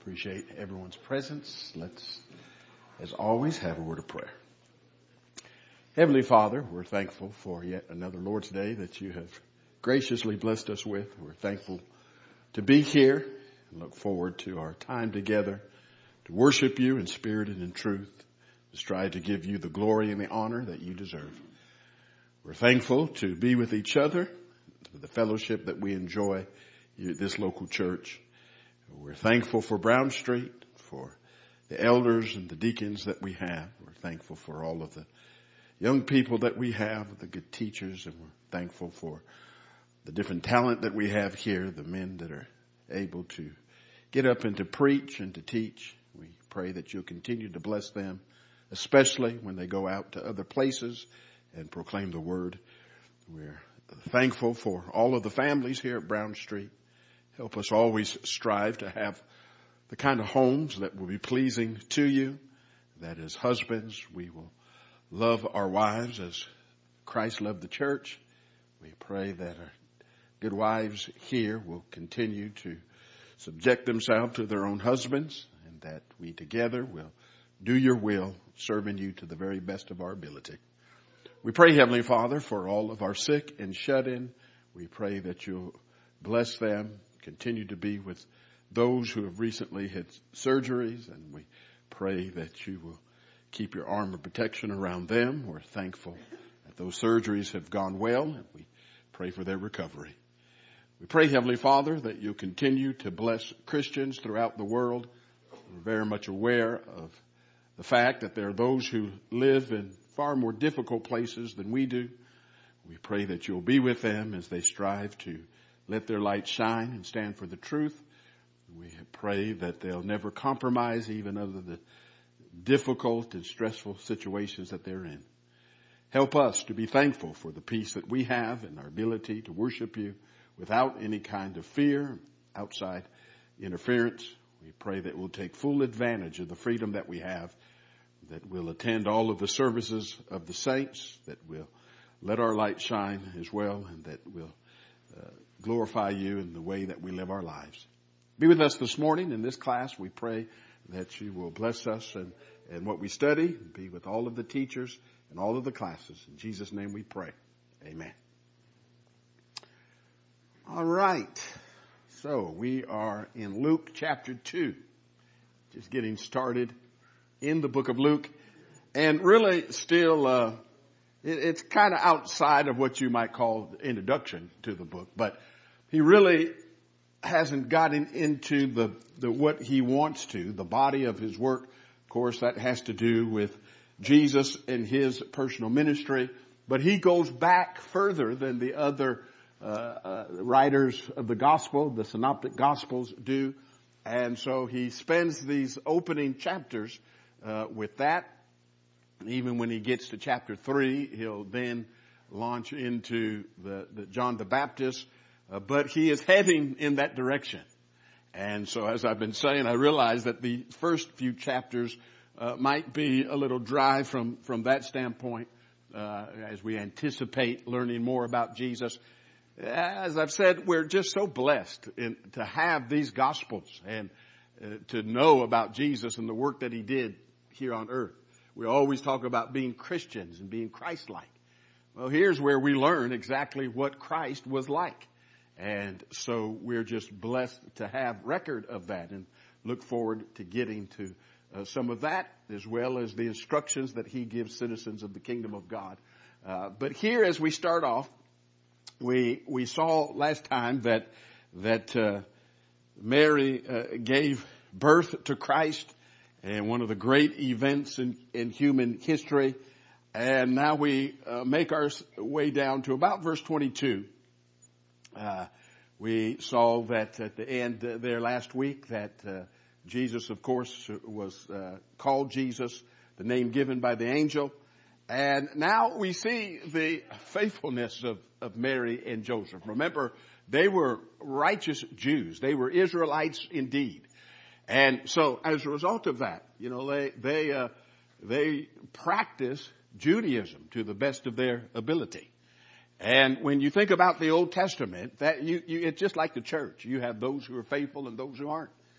Appreciate everyone's presence. Let's, as always, have a word of prayer. Heavenly Father, we're thankful for yet another Lord's Day that you have graciously blessed us with. We're thankful to be here and look forward to our time together to worship you in spirit and in truth, to strive to give you the glory and the honor that you deserve. We're thankful to be with each other, for the fellowship that we enjoy here at this local church. We're thankful for Brown Street, for the elders and the deacons that we have. We're thankful for all of the young people that we have, the good teachers, and we're thankful for the different talent that we have here, the men that are able to get up and to preach and to teach. We pray that you'll continue to bless them, especially when they go out to other places and proclaim the word. We're thankful for all of the families here at Brown Street. Help us always strive to have the kind of homes that will be pleasing to you, that as husbands we will love our wives as Christ loved the church. We pray that our good wives here will continue to subject themselves to their own husbands, and that we together will do your will, serving you to the very best of our ability. We pray, Heavenly Father, for all of our sick and shut in. We pray that you'll bless them, continue to be with those who have recently had surgeries, and we pray that you will keep your arm of protection around them. We're thankful that those surgeries have gone well, and we pray for their recovery. We pray, Heavenly Father, that you'll continue to bless Christians throughout the world. We're very much aware of the fact that there are those who live in far more difficult places than we do. We pray that you'll be with them as they strive to let their light shine and stand for the truth. We pray that they'll never compromise even under the difficult and stressful situations that they're in. Help us to be thankful for the peace that we have and our ability to worship you without any kind of fear, outside interference. We pray that we'll take full advantage of the freedom that we have, that we'll attend all of the services of the saints, that we'll let our light shine as well, and that we'll glorify you in the way that we live our lives. Be with us this morning in this class. We pray that you will bless us and what we study. Be with all of the teachers and all of the classes. In Jesus' name we pray. Amen. All right. So we are in Luke chapter 2. Just getting started in the book of Luke. And really still, it's kind of outside of what you might call the introduction to the book. But he really hasn't gotten into the what he wants to, the body of his work. Of course, that has to do with Jesus and his personal ministry. But he goes back further than the other writers of the gospel, the synoptic gospels do. And so he spends these opening chapters with that. Even when he gets to chapter 3, he'll then launch into the John the Baptist. But he is heading in that direction. And so as I've been saying, I realize that the first few chapters might be a little dry from that standpoint as we anticipate learning more about Jesus. As I've said, we're just so blessed to have these Gospels and to know about Jesus and the work that he did here on earth. We always talk about being Christians and being Christ-like. Well, here's where we learn exactly what Christ was like. And so we're just blessed to have record of that and look forward to getting to some of that, as well as the instructions that he gives citizens of the kingdom of God. But here, as we start off, we saw last time that Mary gave birth to Christ, and one of the great events in human history. And now we make our way down to about verse 22. We saw that at the end there last week that Jesus, of course, was called Jesus, the name given by the angel. And now we see the faithfulness of Mary and Joseph. Remember, they were righteous Jews. They were Israelites indeed. And so as a result of that, you know, they practice Judaism to the best of their ability. And when you think about the Old Testament, that it's just like the church. You have those who are faithful and those who aren't.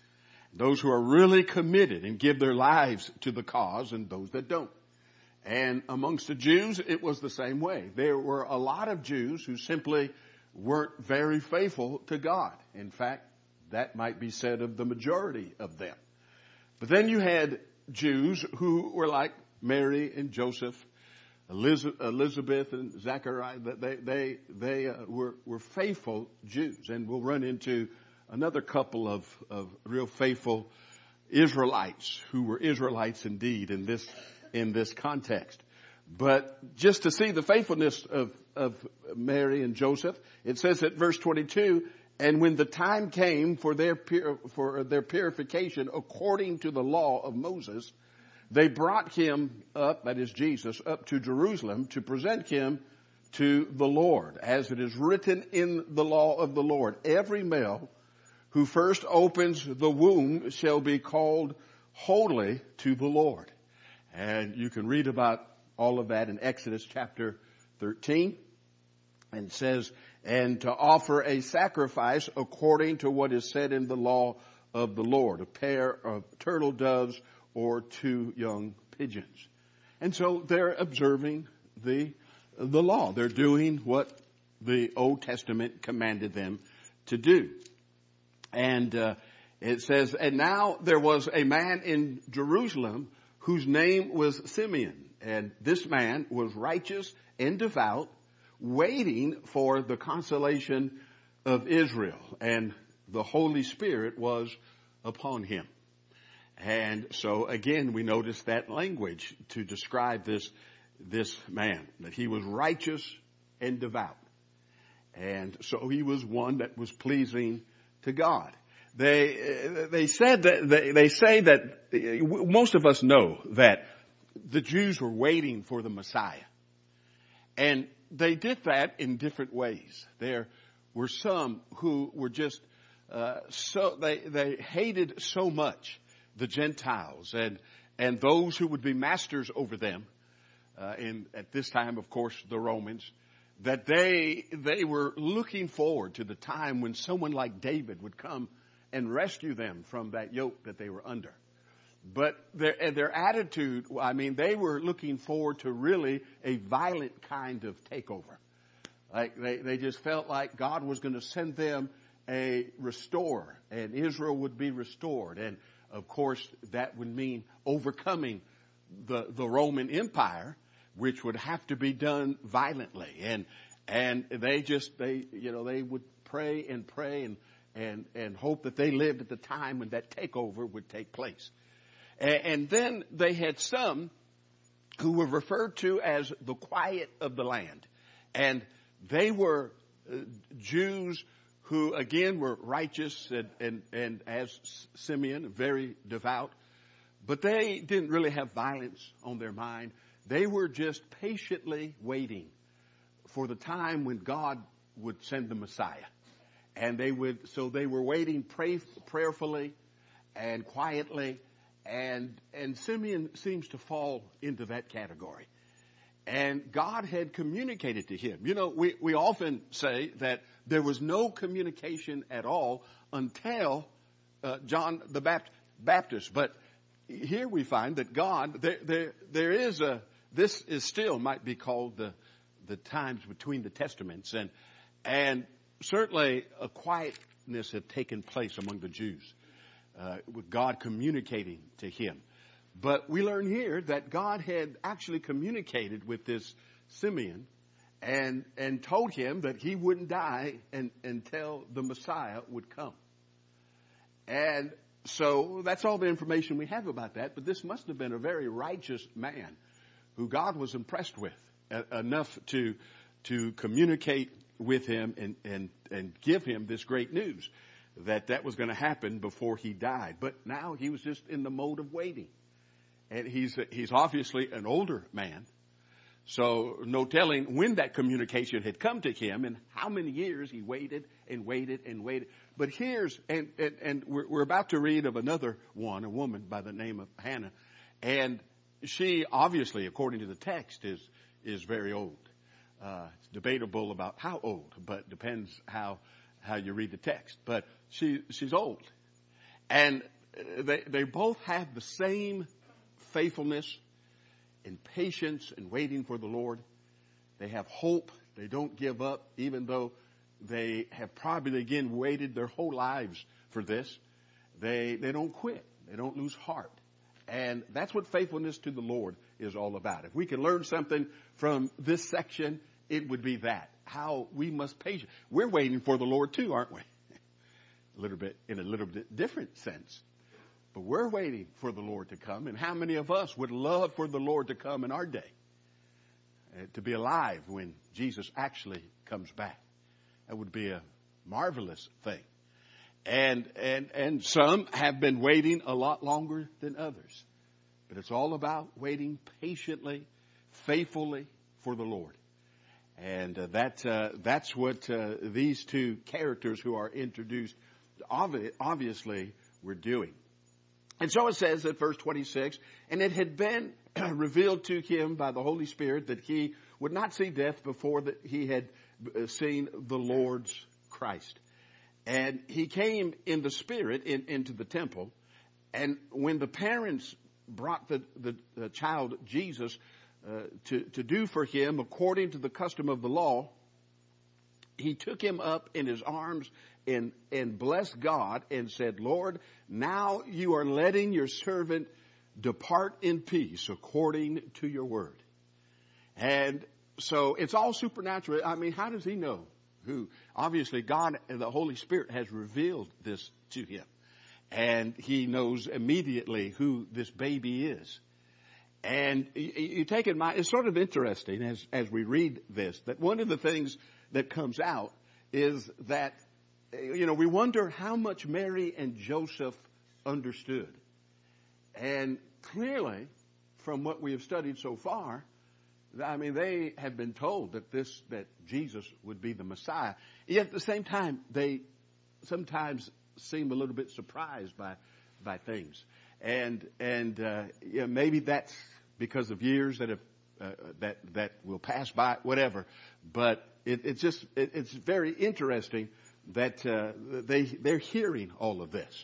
Those who are really committed and give their lives to the cause, and those that don't. And amongst the Jews, it was the same way. There were a lot of Jews who simply weren't very faithful to God. In fact, that might be said of the majority of them. But then you had Jews who were like Mary and Joseph, Elizabeth and Zachariah. They were faithful Jews. And we'll run into another couple of real faithful Israelites who were Israelites indeed in this context. But just to see the faithfulness of Mary and Joseph, it says at verse 22, and when the time came for their purification according to the law of Moses, they brought him up, that is Jesus, up to Jerusalem to present him to the Lord, as it is written in the law of the Lord. Every male who first opens the womb shall be called holy to the Lord. And you can read about all of that in Exodus chapter 13. And it says, and to offer a sacrifice according to what is said in the law of the Lord, a pair of turtle doves or 2 young pigeons. And so they're observing the law. They're doing what the Old Testament commanded them to do. And it says, and now there was a man in Jerusalem whose name was Simeon. And this man was righteous and devout, waiting for the consolation of Israel. And the Holy Spirit was upon him. And so again, we notice that language to describe this man, that he was righteous and devout. And so he was one that was pleasing to God. They say that most of us know that the Jews were waiting for the Messiah. And they did that in different ways. There were some who were just they hated so much the Gentiles and those who would be masters over them, at this time, of course, the Romans, that they were looking forward to the time when someone like David would come and rescue them from that yoke that they were under. But their attitude, I mean, they were looking forward to really a violent kind of takeover. Like they just felt like God was going to send them a restorer, and Israel would be restored. And of course, that would mean overcoming the Roman Empire, which would have to be done violently. And they would pray and hope that they lived at the time when that takeover would take place. And then they had some who were referred to as the quiet of the land. And they were Jews who, again, were righteous and as Simeon, very devout. But they didn't really have violence on their mind. They were just patiently waiting for the time when God would send the Messiah. And they were waiting prayerfully and quietly. And Simeon seems to fall into that category. And God had communicated to him. You know, we often say that there was no communication at all until John the Baptist. But here we find that God, there is this is still might be called the times between the testaments. And certainly a quietness had taken place among the Jews. With God communicating to him. But we learn here that God had actually communicated with this Simeon and told him that he wouldn't die until the Messiah would come. And so that's all the information we have about that. But this must have been a very righteous man who God was impressed with enough to communicate with him and give him this great news. That was going to happen before he died. But now he was just in the mode of waiting. And he's obviously an older man. So no telling when that communication had come to him and how many years he waited and waited and waited. But and we're about to read of another one, a woman by the name of Hannah. And she obviously, according to the text, is very old. It's debatable about how old, but depends how you read the text. But she's old. And they both have the same faithfulness and patience and waiting for the Lord. They have hope. They don't give up, even though they have probably, again, waited their whole lives for this. They don't quit. They don't lose heart. And that's what faithfulness to the Lord is all about. If we can learn something from this section, it would be that. How we must patient. We're waiting for the Lord too, aren't we? In a little bit different sense. But we're waiting for the Lord to come. And how many of us would love for the Lord to come in our day? To be alive when Jesus actually comes back. That would be a marvelous thing. And some have been waiting a lot longer than others. But it's all about waiting patiently, faithfully for the Lord. And that's what these two characters who are introduced obviously were doing. And so it says at verse 26, and it had been revealed to him by the Holy Spirit that he would not see death before that he had seen the Lord's Christ. And he came in the Spirit into the temple. And when the parents brought the child Jesus to do for him according to the custom of the law, he took him up in his arms and blessed God and said, Lord, now you are letting your servant depart in peace according to your word. And so it's all supernatural. I mean, how does he know who? Obviously, God and the Holy Spirit has revealed this to him. And he knows immediately who this baby is. And you take in mind, it's sort of interesting as we read this, that one of the things that comes out is that, we wonder how much Mary and Joseph understood. And clearly, from what we have studied so far, I mean, they have been told that Jesus would be the Messiah. Yet at the same time, they sometimes seem a little bit surprised by things. And maybe that's because of years that have that will pass by, whatever. But it's very interesting that they're hearing all of this,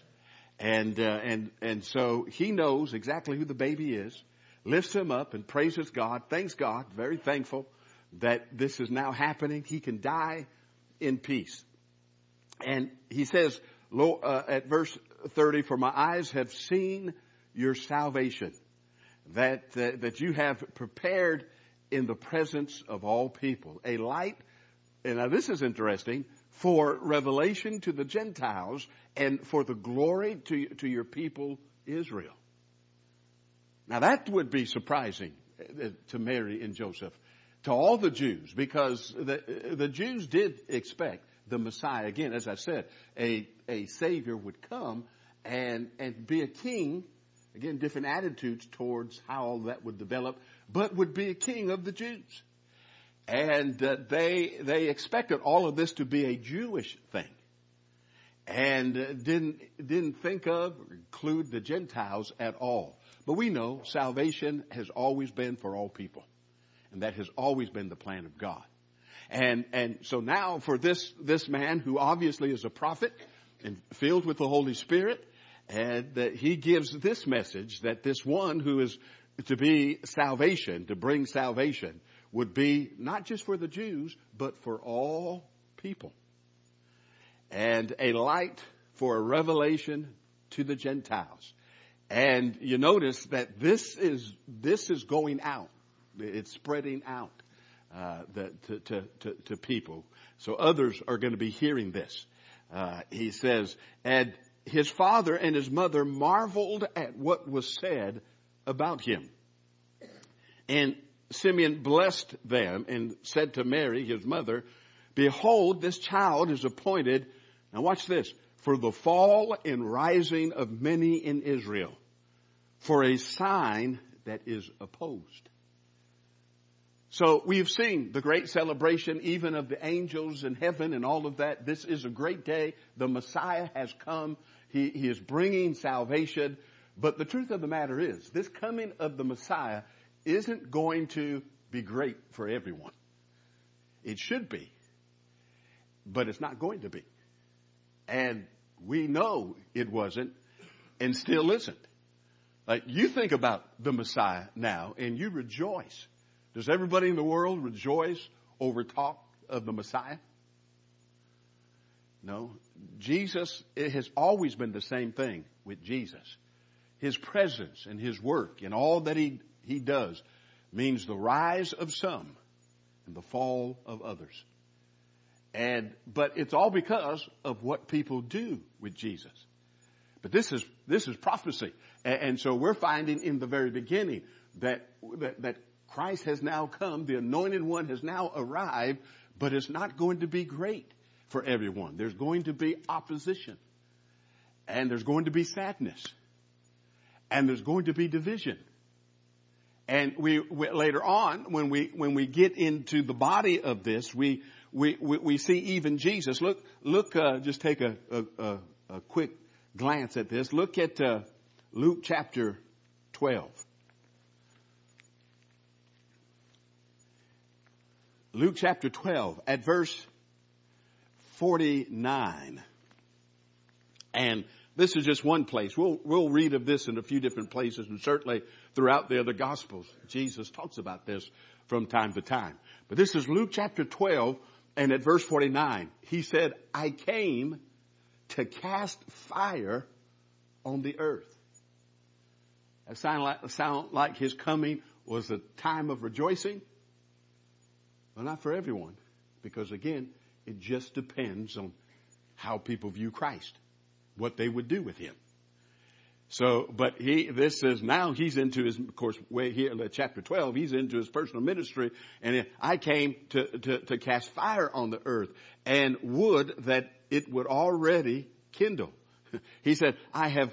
and so he knows exactly who the baby is, lifts him up and praises God, thanks God, very thankful that this is now happening. He can die in peace, and he says at verse 30, "For my eyes have seen your salvation, that you have prepared in the presence of all people, a light." And now this is interesting. "For revelation to the Gentiles and for the glory to your people Israel." Now that would be surprising to Mary and Joseph, to all the Jews, because the Jews did expect the Messiah. Again, as I said, a Savior would come and be a king. Again, different attitudes towards how all that would develop, but would be a king of the Jews. And they expected all of this to be a Jewish thing, and didn't think of or include the Gentiles at all. But we know salvation has always been for all people, and that has always been the plan of God. And so now for this man, who obviously is a prophet and filled with the Holy Spirit, and that he gives this message that this one who is to be salvation, to bring salvation, would be not just for the Jews, but for all people. And a light for a revelation to the Gentiles. And you notice that this is going out. It's spreading out to people. So others are going to be hearing this. He says, and his father and his mother marveled at what was said about him. And Simeon blessed them and said to Mary, his mother, "Behold, this child is appointed," now watch this, "for the fall and rising of many in Israel, for a sign that is opposed." So we've seen the great celebration even of the angels in heaven and all of that. This is a great day. The Messiah has come. He is bringing salvation. But the truth of the matter is, this coming of the Messiah isn't going to be great for everyone. It should be, but it's not going to be. And we know it wasn't. and still isn't. Like, you think about the Messiah now and you rejoice. Does everybody in the world rejoice over talk of the Messiah? No. Jesus, it has always been the same thing with Jesus. His presence and his work and all that he does means the rise of some and the fall of others. But it's all because of what people do with Jesus. But this is prophecy. And so we're finding in the very beginning that Christ has now come, the anointed one has now arrived, but it's not going to be great for everyone. There's going to be opposition. And there's going to be sadness. And there's going to be division. And we later on, when we get into the body of this, we see even Jesus. Look, just take a quick glance at this. Look at Luke chapter 12. Luke chapter 12 at verse 49. And this is just one place. We'll read of this in a few different places, and certainly throughout the other Gospels, Jesus talks about this from time to time. But this is Luke chapter 12, and at verse 49, he said, I came to cast fire on the earth. That sound like his coming was a time of rejoicing? Well, not for everyone, because again, it just depends on how people view Christ, what they would do with him. So, but this says now he's into his, of course, way here in chapter 12, he's into his personal ministry, and I came to cast fire on the earth and wood that it would already kindle. He said, I have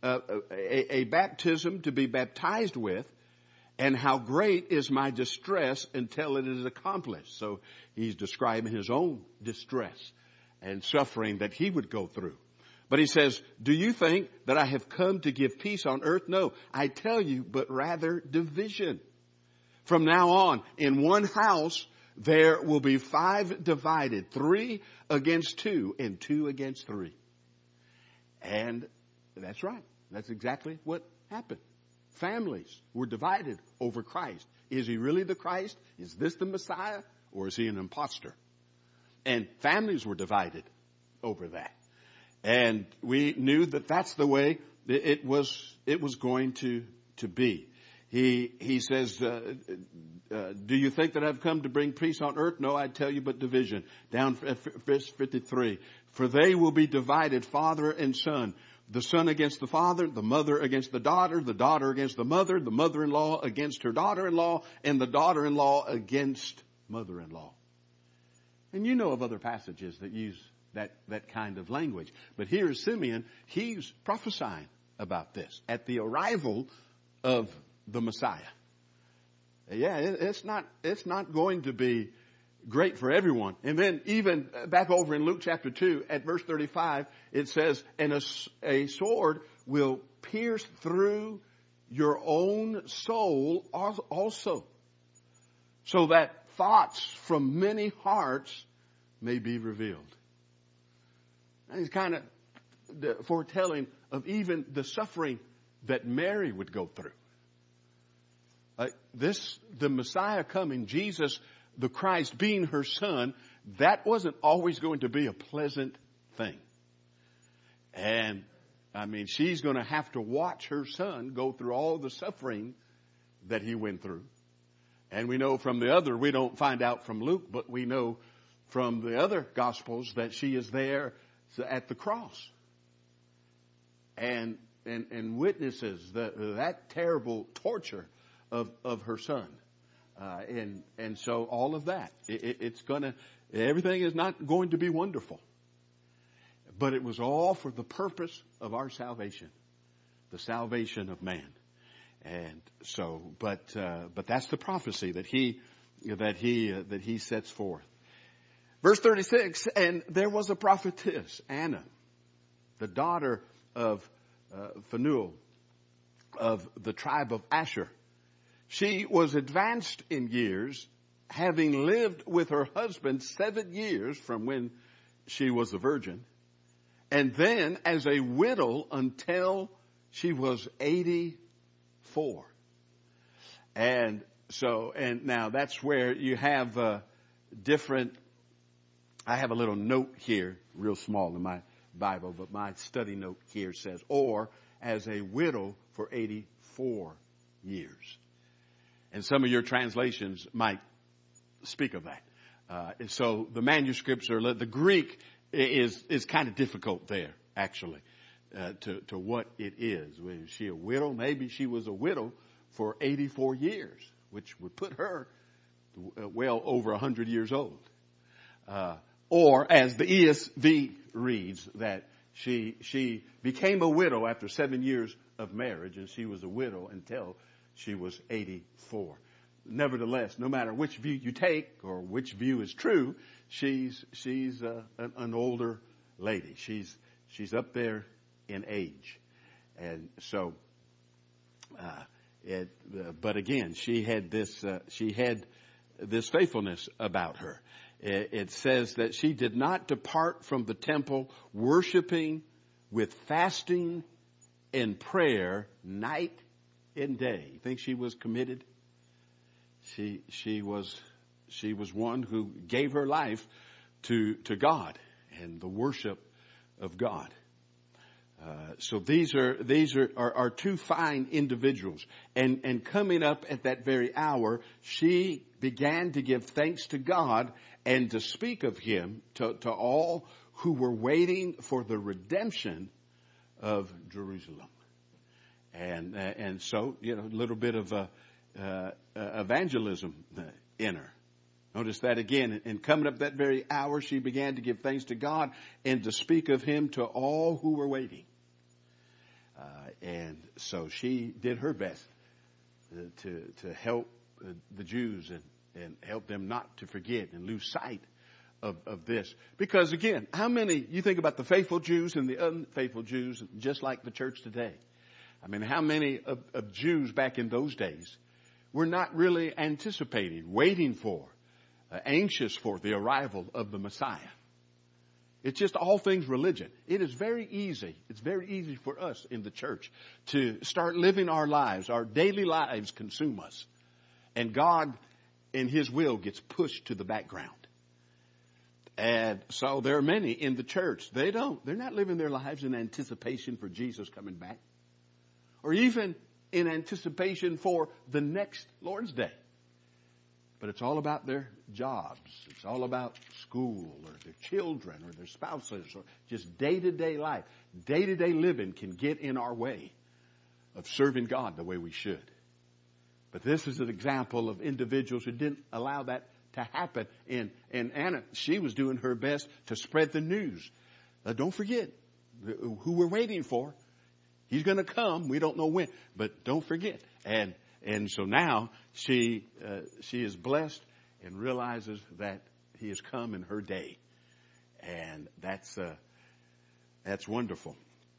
a baptism to be baptized with, and how great is my distress until it is accomplished. So he's describing his own distress and suffering that he would go through. But he says, do you think that I have come to give peace on earth? No, I tell you, but rather division. From now on, in one house, there will be 5 divided, 3 against 2 and 2 against 3. And that's right. That's exactly what happened. Families were divided over Christ. Is he really the Christ? Is this the Messiah? Or is he an imposter? And families were divided over that. And we knew that that's the way it was going to be. He says, do you think that I've come to bring peace on earth? No, I tell you, but division. Down at verse 53. For they will be divided, father and son. The son against the father, the mother against the daughter against the mother-in-law against her daughter-in-law, and the daughter-in-law against mother-in-law. And you know of other passages that use that kind of language. But here is Simeon, he's prophesying about this at the arrival of the Messiah. Yeah, it's not going to be great for everyone. And then even back over in Luke chapter 2 at verse 35, it says, and a sword will pierce through your own soul also, so that thoughts from many hearts may be revealed. And he's kind of foretelling of even the suffering that Mary would go through. The Messiah coming, Jesus, the Christ being her son, that wasn't always going to be a pleasant thing. And I mean, she's going to have to watch her son go through all the suffering that he went through. And we know from the other, we don't find out from Luke, but we know from the other Gospels that she is there at the cross and witnesses that terrible torture of her son. And so all of that, everything is not going to be wonderful. But it was all for the purpose of our salvation, the salvation of man. And so, but that's the prophecy that he sets forth. Verse 36, and there was a prophetess, Anna, the daughter of Phanuel of the tribe of Asher. She was advanced in years, having lived with her husband 7 years from when she was a virgin, and then as a widow until she was 84. And now that's where you have different. I have a little note here, real small in my Bible, but my study note here says, or as a widow for 84 years. And some of your translations might speak of that. So the manuscripts are, the Greek is kind of difficult there, actually, to what it is. Was she a widow? Maybe she was a widow for 84 years, which would put her well over 100 years old. Or as the ESV reads, that she became a widow after 7 years of marriage, and she was a widow until she was 84. Nevertheless, no matter which view you take or which view is true, she's an older lady. She's up there in age, and so. But again, she had this faithfulness about her. It says that she did not depart from the temple, worshiping with fasting and prayer night and day. You think she was committed? She was one who gave her life to God and the worship of God. So these are two fine individuals. And coming up at that very hour, she began to give thanks to God and to speak of him to all who were waiting for the redemption of Jerusalem. And so, a little bit of evangelism in her. Notice that again. And coming up that very hour, she began to give thanks to God and to speak of him to all who were waiting. And so she did her best to help the Jews and help them not to forget and lose sight of this. Because again, how many, you think about the faithful Jews and the unfaithful Jews, just like the church today. I mean, how many of Jews back in those days were not really anticipating, waiting for, anxious for the arrival of the Messiah? It's just all things religion. It is very easy. It's very easy for us in the church to start living our lives. Our daily lives consume us. And God, in his will, gets pushed to the background. And so there are many in the church. They're not living their lives in anticipation for Jesus coming back. Or even in anticipation for the next Lord's Day. But it's all about their jobs. It's all about school or their children or their spouses or just day-to-day life. Day-to-day living can get in our way of serving God the way we should. But this is an example of individuals who didn't allow that to happen. And Anna, she was doing her best to spread the news. Don't forget who we're waiting for. He's going to come. We don't know when, but don't forget. And so now she is blessed and realizes that he has come in her day. And that's wonderful.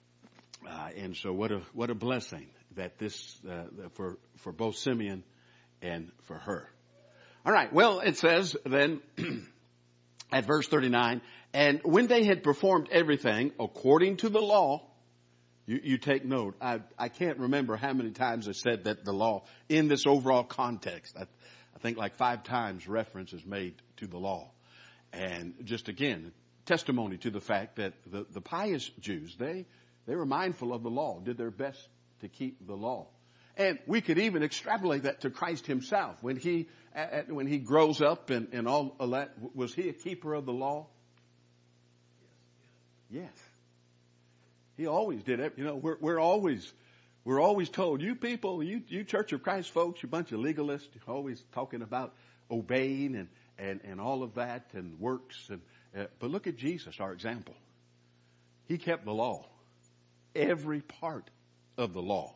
And so what a blessing that this, for both Simeon and for her. All right. Well, it says then at verse 39, and when they had performed everything according to the law, you take note. I can't remember how many times I said that the law in this overall context. I think like 5 times reference is made to the law. And just again, testimony to the fact that the pious Jews, they were mindful of the law, did their best to keep the law. And we could even extrapolate that to Christ himself. When he grows up and all of that, was he a keeper of the law? Yes. He always did it. We're always told, you people, you Church of Christ folks, you bunch of legalists, you're always talking about obeying and all of that and works. But look at Jesus, our example. He kept the law. Every part of the law.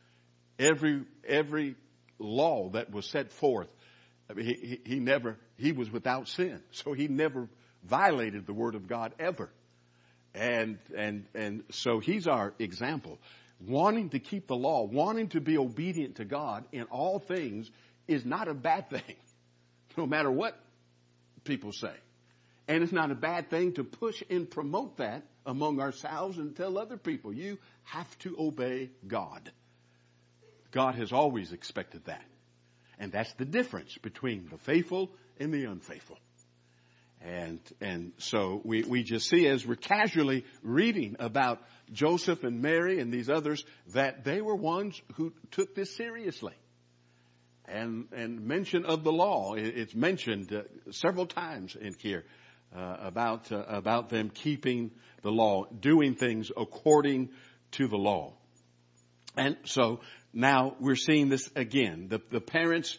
Every law that was set forth. I mean, he was without sin. So he never violated the word of God ever. And so he's our example. Wanting to keep the law, wanting to be obedient to God in all things is not a bad thing, no matter what people say. And it's not a bad thing to push and promote that among ourselves and tell other people, you have to obey God. God has always expected that. And that's the difference between the faithful and the unfaithful. And so we just see, as we're casually reading about Joseph and Mary and these others, that they were ones who took this seriously. And mention of the law, it's mentioned several times in here about them keeping the law, doing things according to the law. And so now we're seeing this again. The parents,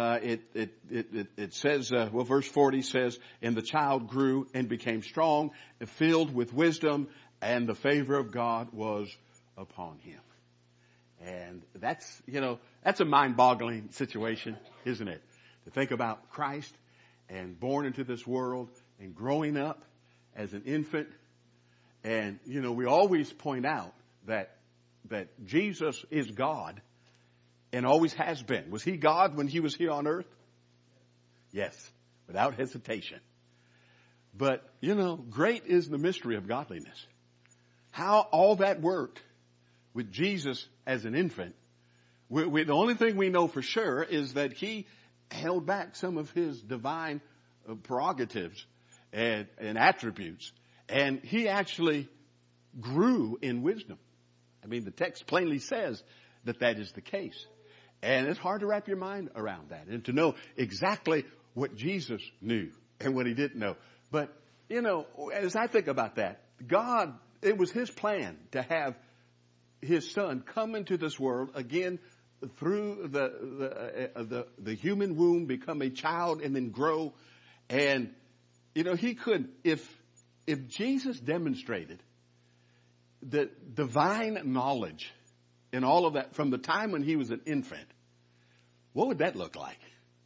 it says, verse 40 says, and the child grew and became strong, filled with wisdom, and the favor of God was upon him. And that's a mind-boggling situation, isn't it? To think about Christ and born into this world and growing up as an infant. And, we always point out that Jesus is God and always has been. Was he God when he was here on earth? Yes, without hesitation. But, great is the mystery of godliness. How all that worked with Jesus as an infant. The only thing we know for sure is that he held back some of his divine prerogatives and attributes. And he actually grew in wisdom. I mean, the text plainly says that is the case. And it's hard to wrap your mind around that and to know exactly what Jesus knew and what he didn't know. But, as I think about that, God, it was his plan to have his son come into this world again through the human womb, become a child and then grow. And, he could, if Jesus demonstrated the divine knowledge and all of that from the time when he was an infant, what would that look like?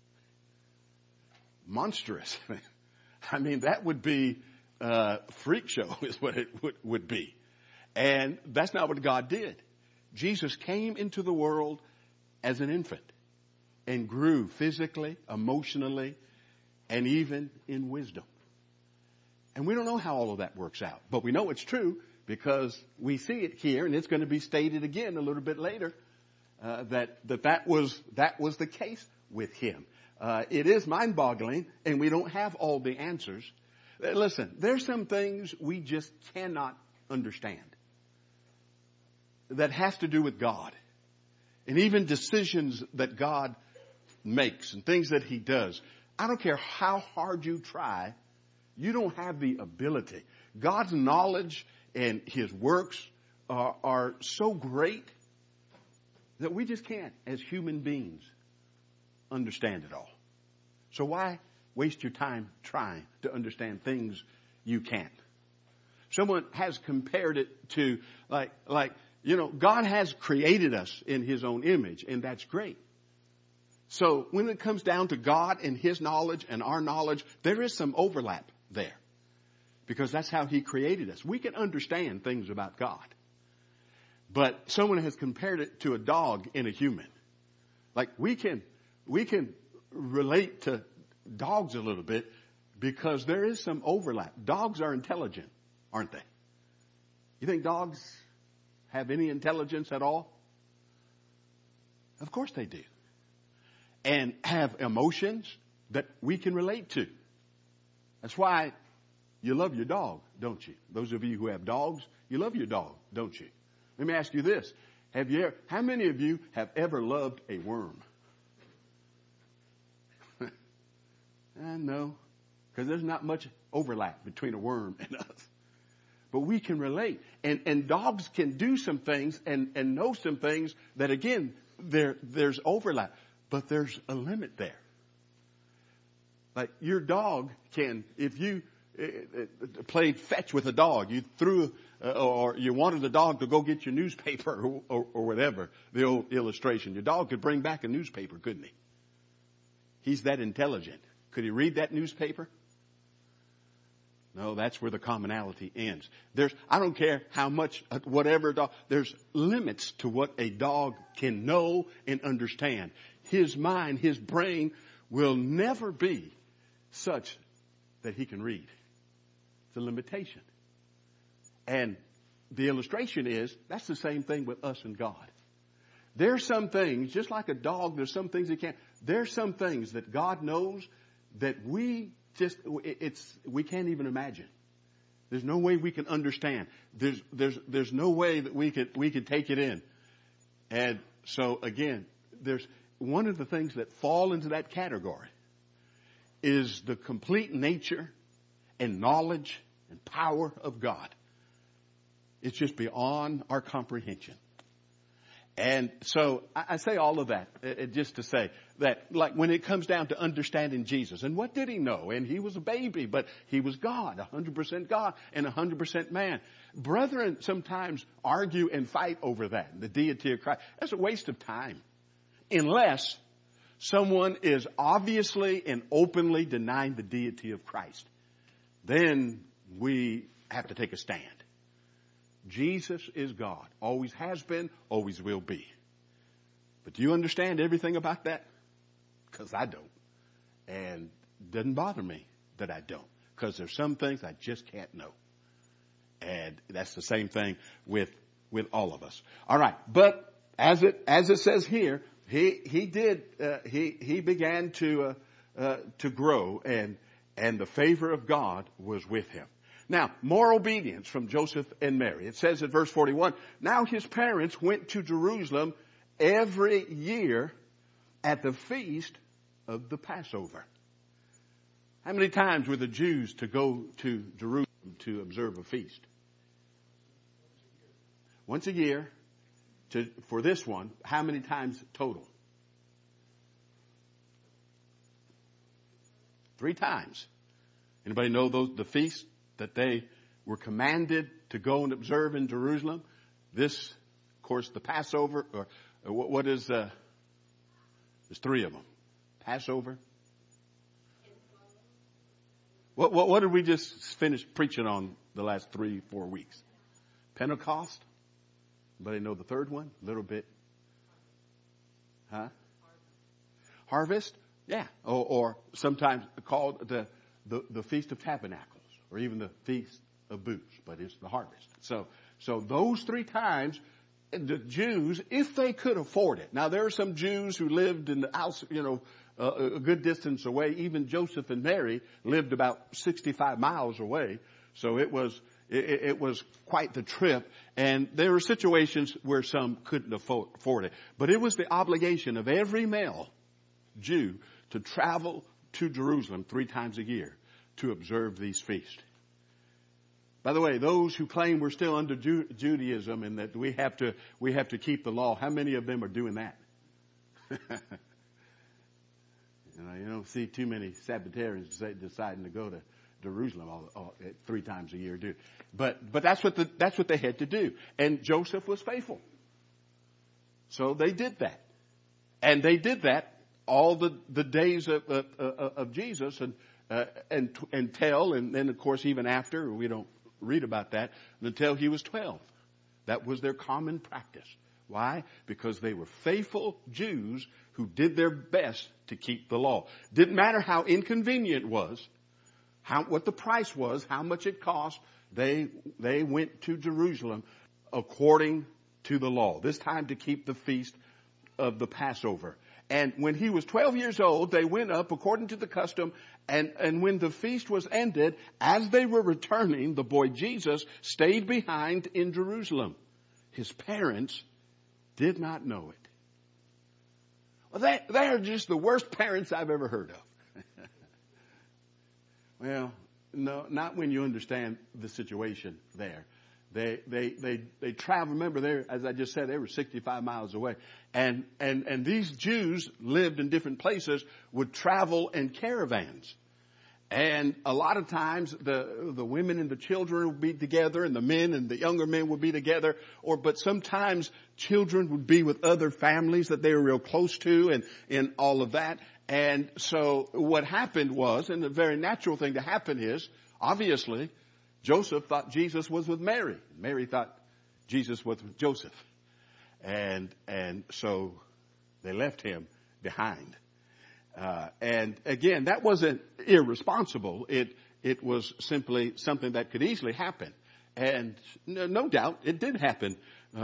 Monstrous. I mean, that would be freak show is what it would be. And that's not what God did. Jesus came into the world as an infant and grew physically, emotionally, and even in wisdom. And we don't know how all of that works out, but we know it's true because we see it here, and it's going to be stated again a little bit later that was the case with him. It is mind-boggling, and we don't have all the answers. Listen, there's some things we just cannot understand that has to do with God, and even decisions that God makes and things that he does. I don't care how hard you try, you don't have the ability. God's knowledge and his works are so great that we just can't, as human beings, understand it all. So why waste your time trying to understand things you can't? Someone has compared it to God has created us in his own image, and that's great. So when it comes down to God and his knowledge and our knowledge, there is some overlap there because that's how he created us. We can understand things about God, but someone has compared it to a dog and a human. Like we can relate to dogs a little bit because there is some overlap. Dogs are intelligent, aren't they? You think dogs have any intelligence at all? Of course they do. And have emotions that we can relate to. That's why you love your dog, don't you? Those of you who have dogs, you love your dog, don't you? Let me ask you this. How many of you have ever loved a worm? No, because there's not much overlap between a worm and us. But we can relate. And dogs can do some things and know some things that, again, there's overlap. But there's a limit there. Like your dog can, if you played fetch with a dog, you threw, or you wanted the dog to go get your newspaper or whatever, the old illustration. Your dog could bring back a newspaper, couldn't he? He's that intelligent. Could he read that newspaper? No, that's where the commonality ends. I don't care how much, whatever dog, there's limits to what a dog can know and understand. His mind, his brain will never be such that he can read. It's a limitation. And the illustration is, that's the same thing with us and God. There's some things, just like a dog, there's some things he can't. There's some things that God knows that we can't even imagine. There's no way we can understand. There's no way that we could take it in. And so again, there's one of the things that fall into that category is the complete nature and knowledge and power of God. It's just beyond our comprehension. And so I say all of that just to say that, like, when it comes down to understanding Jesus, and what did he know? And he was a baby, but he was God, 100% God and 100% man. Brethren sometimes argue and fight over that, the deity of Christ. That's a waste of time. Unless someone is obviously and openly denying the deity of Christ, then we have to take a stand. Jesus is God. Always has been, always will be. But do you understand everything about that? Because I don't. And it doesn't bother me that I don't. Because there's some things I just can't know. And that's the same thing with all of us. All right. But as it says here, he began to grow, and the favor of God was with him. Now, more obedience from Joseph and Mary. It says in verse 41, now his parents went to Jerusalem every year at the feast of the Passover. How many times were the Jews to go to Jerusalem to observe a feast? Once a year. For this one, how many times total? 3 times. Anybody know the feasts that they were commanded to go and observe in Jerusalem? This, of course, the Passover, or what is, there's 3 of them. Passover. What did we just finish preaching on the last 3-4 weeks? Pentecost. Anybody know the third one? A little bit. Huh? Harvest. Yeah. Or sometimes called the Feast of Tabernacles, or even the Feast of Booths, but it's the harvest. So those 3 times, the Jews, if they could afford it. Now, there are some Jews who lived in the house, a good distance away. Even Joseph and Mary lived about 65 miles away. So it was quite the trip. And there were situations where some couldn't afford it. But it was the obligation of every male Jew to travel to Jerusalem 3 times a year to observe these feasts. By the way, those who claim we're still under Judaism and that we have to keep the law, how many of them are doing that? You don't see too many Sabbatarians deciding to go to Jerusalem 3 times a year, do. But that's what they had to do. And Joseph was faithful. So they did that. And they did that all the days of Jesus until, and then of course even after, we don't read about that, until he was 12. That was their common practice. Why? Because they were faithful Jews who did their best to keep the law. Didn't matter how inconvenient it was, what the price was, how much it cost, they went to Jerusalem according to the law. This time to keep the feast of the Passover. And when he was 12 years old, they went up according to the custom. And when the feast was ended, as they were returning, the boy Jesus stayed behind in Jerusalem. His parents did not know it. Well, they are just the worst parents I've ever heard of. Well, no, not when you understand the situation there. They travel. Remember, as I just said, they were 65 miles away. And these Jews lived in different places, would travel in caravans. And a lot of times the women and the children would be together, and the men and the younger men would be together. But sometimes children would be with other families that they were real close to, and all of that. And so what happened was, and the very natural thing to happen is, obviously, Joseph thought Jesus was with Mary. Mary thought Jesus was with Joseph. And so they left him behind. And again, that wasn't irresponsible. It was simply something that could easily happen. And no doubt it did happen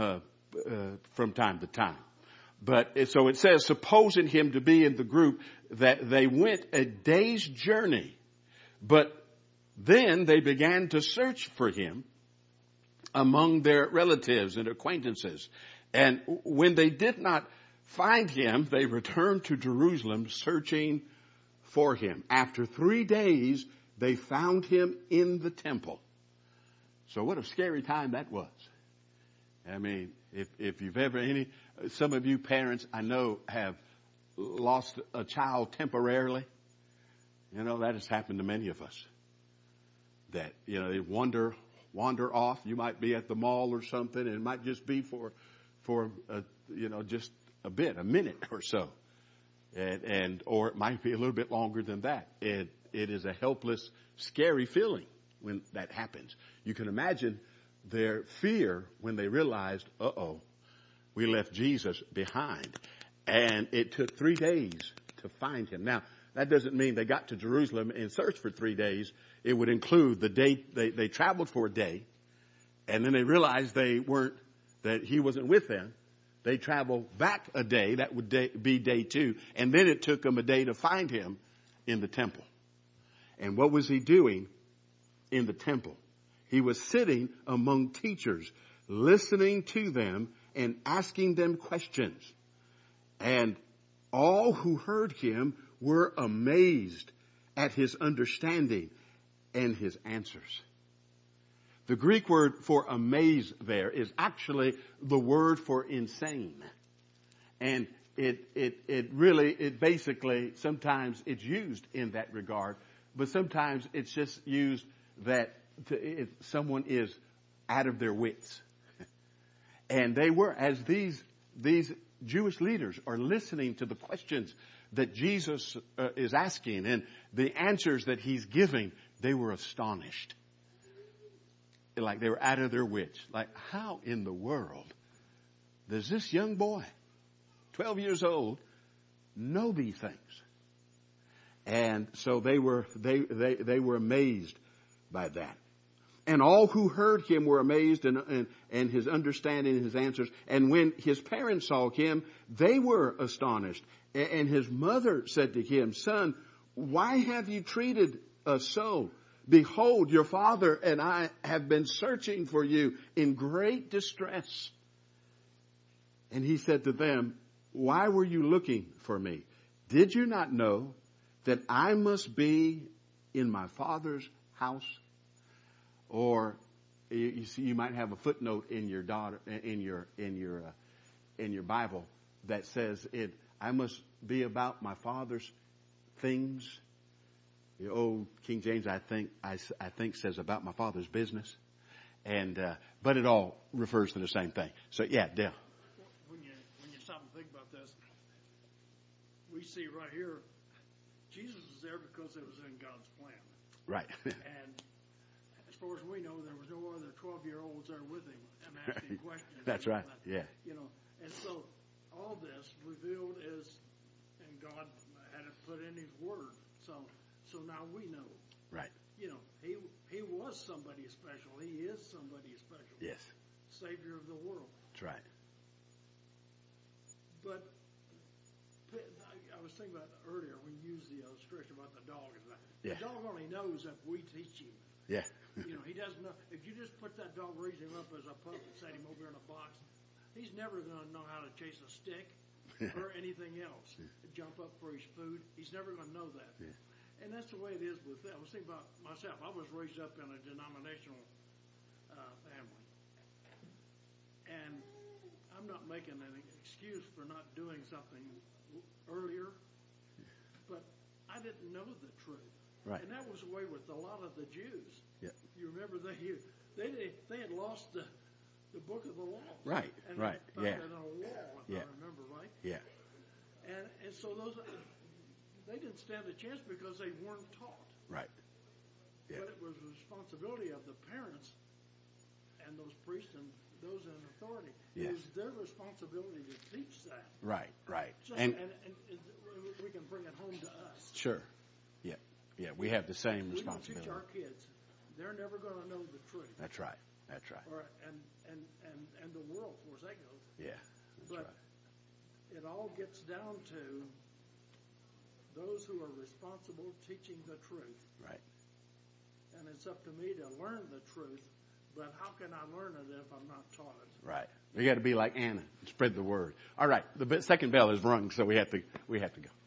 from time to time. But so it says, supposing him to be in the group, that they went a day's journey. But then they began to search for him among their relatives and acquaintances. And when they did not find him, they returned to Jerusalem searching for him. After 3 days, they found him in the temple. So what a scary time that was. I mean, if you've ever some of you parents I know have lost a child temporarily. You know, that has happened to many of us. That, they wander off. You might be at the mall or something, and it might just be for just a minute or so. Or it might be a little bit longer than that. It is a helpless, scary feeling when that happens. You can imagine their fear when they realized, we left Jesus behind. And it took 3 days to find him. Now, that doesn't mean they got to Jerusalem and searched for 3 days. It would include the day they traveled for a day, and then they realized that he wasn't with them. They traveled back a day. That would be day 2. And then it took them a day to find him in the temple. And what was he doing in the temple? He was sitting among teachers, listening to them and asking them questions. And all who heard him were amazed at his understanding and his answers. The Greek word for amaze there is actually the word for insane. And it basically, sometimes it's used in that regard, but sometimes it's just used that if someone is out of their wits. And they were, as these Jewish leaders are listening to the questions that Jesus is asking and the answers that he's giving, they were astonished. Like they were out of their wits. Like, how in the world does this young boy, 12 years old, know these things? And so they were amazed by that. And all who heard him were amazed and his understanding and his answers. And when his parents saw him, they were astonished. And his mother said to him, "Son, why have you treated us so? Behold, your father and I have been searching for you in great distress." And he said to them, "Why were you looking for me? Did you not know that I must be in my Father's house?" Or you see, you might have a footnote in your Bible that says I must be about my Father's things. The old King James, I think says about my Father's business. And but it all refers to the same thing. So yeah, Dale. When you stop and think about this, we see right here, Jesus was there because it was in God's plan. Right. And as far as we know, there was no other 12-year-olds there with him and asking questions. That's right. Yeah. And so all this revealed is, and God had it put in His Word. So now we know. Right. He was somebody special. He is somebody special. Yes. Savior of the world. That's right. But I was thinking about earlier when you used the illustration about the dog. Yeah. The dog only knows if we teach him. Yeah. He doesn't know. If you just put that dog, raise him up as a pup and set him over in a box, he's never going to know how to chase a stick or anything else. Jump up for his food. He's never going to know that. Yeah. And that's the way it is with that. I was thinking about myself. I was raised up in a denominational family. And I'm not making an excuse for not doing something earlier, but I didn't know the truth. Right. And that was the way with a lot of the Jews. Yeah. You remember they had lost the book of the law. Right. And Right. Found Yeah. it on a wall, if I remember right. Yeah. And so they didn't stand a chance because they weren't taught. Right. Yeah. But it was the responsibility of the parents and those priests and those in authority. Yes. It was their responsibility to teach that. Right. Right. And we can bring it home to us. Sure. Yeah, we have the same responsibility. We don't teach our kids. They're never going to know the truth. That's right. That's right. Or and the world, of course, that goes. Yeah, that's But right. it all gets down to those who are responsible teaching the truth. Right. And it's up to me to learn the truth, but how can I learn it if I'm not taught it? Right. We got to be like Anna and spread the word. All right. The second bell is rung, so we have to go.